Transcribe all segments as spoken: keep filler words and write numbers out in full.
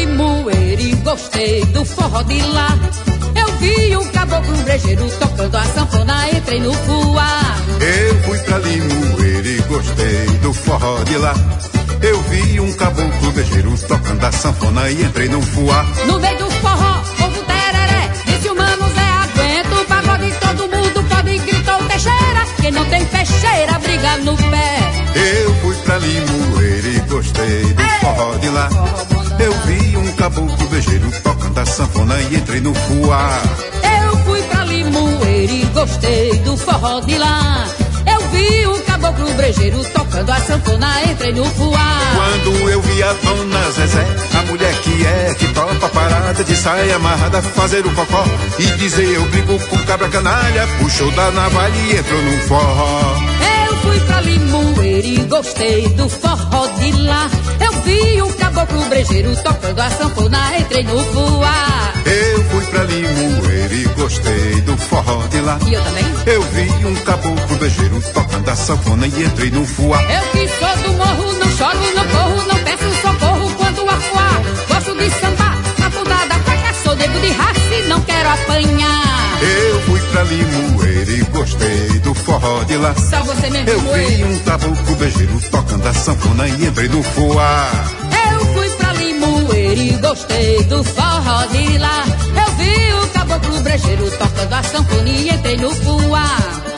Limoeiro e gostei do forró de lá. Eu vi um caboclo brejeiro tocando a sanfona, entrei no fuá. Eu fui pra Limoeiro e gostei do forró de lá. Eu vi um caboclo brejeiro tocando a sanfona e entrei no fuá. No meio do forró, povo tereré, disse o mano Zé, aguenta o pagode, todo mundo pode, gritou o Teixeira. Quem não tem peixeira, briga no pé. Eu fui pra Limoeiro e gostei do Ei, forró de lá. Eu vi um caboclo brejeiro tocando a sanfona e entrei no fuá. Eu fui pra Limoeiro e gostei do forró de lá. Eu vi um caboclo brejeiro tocando a sanfona, entrei no fuá. Quando eu vi a dona Zezé, a mulher que é, que topa parada de saia amarrada, fazer o cocó e dizer eu brigo com cabra canalha, puxou da navalha e entrou no forró. Eu fui pra Limoeiro e gostei do forró de lá. Eu vi um caboclo brejeiro tocando a sanfona, entrei no fuá. Eu fui pra Limoeiro e gostei do forró de lá. E eu também. Eu vi um caboclo brejeiro tocando a sanfona e entrei no fuá. Eu que sou do morro, não choro, não corro, não peço socorro quando afuar. Gosto de sambar na ponta da faca, sou nego de raça e não quero apanhar. Eu fui pra Limoeiro e gostei do forró de lá. Só você mesmo. Eu vi um caboclo brejeiro tocando a sanfona e entrei no fuá. Eu fui pra Limoeiro e gostei do forró de lá. Eu vi o caboclo brejeiro tocando a sanfona e entrei no fuá.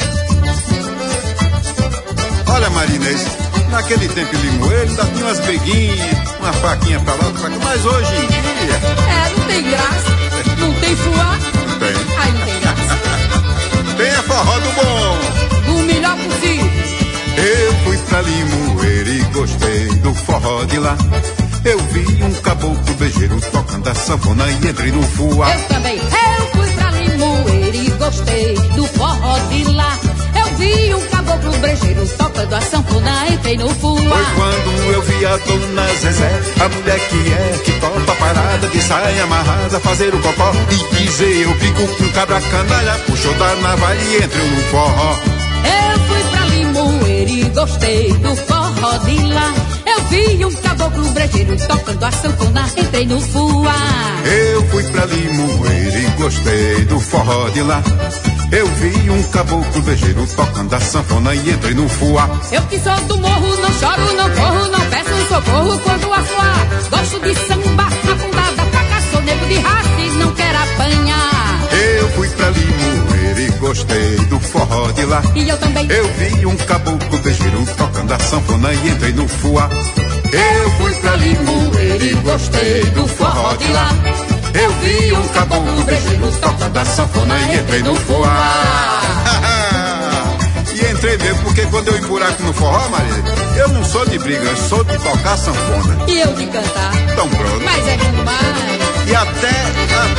Olha, Marinês, naquele tempo em Limoeiro ainda tinha umas beguinhas, uma faquinha pra lá, pra cá, mas hoje em dia... É, não tem graça, não tem fuá. Não tem. Aí não tem graça. Tem a forró do bom. Do melhor possível. Eu fui pra Limoeiro e gostei do forró de lá. Eu vi um caboclo brejeiro tocando a sanfona e entrei no fuá. Eu também. Eu fui pra Limoeiro e gostei do forró de lá. Eu vi um caboclo brejeiro tocando a sanfona, entrei no fuá. Foi quando eu vi a dona Zezé, a mulher que é, que topa parada de saia amarrada, fazer o cocó e dizer eu brigo com cabra canalha, puxou da navalha e entrou no forró. Eu fui pra Limoeiro e gostei do forró de lá. Eu vi um caboclo brejeiro tocando a sanfona, entrei no fuá. Eu fui pra Limoeiro e gostei do forró de lá. Eu vi um caboclo brejeiro tocando a sanfona e entrei no fuá. Eu que sou do morro, não choro, não corro, não peço socorro quando afuar. Gosto de samba, na ponta da faca, sou nego de raça e não quero apanhar. Eu fui pra Limoeiro e gostei do forró de lá. E eu também. Eu vi um caboclo brejeiro tocando a sanfona e entrei no fuá. Eu fui pra Limoeiro e gostei do forró de lá. Eu vi um caboclo brejeiro tocando a sanfona e entrei no fuá. E entrei mesmo, porque quando eu emburaco no forró, Maria, eu não sou de briga, eu sou de tocar sanfona. E eu de cantar. Então pronto. Mas é bom demais. E até,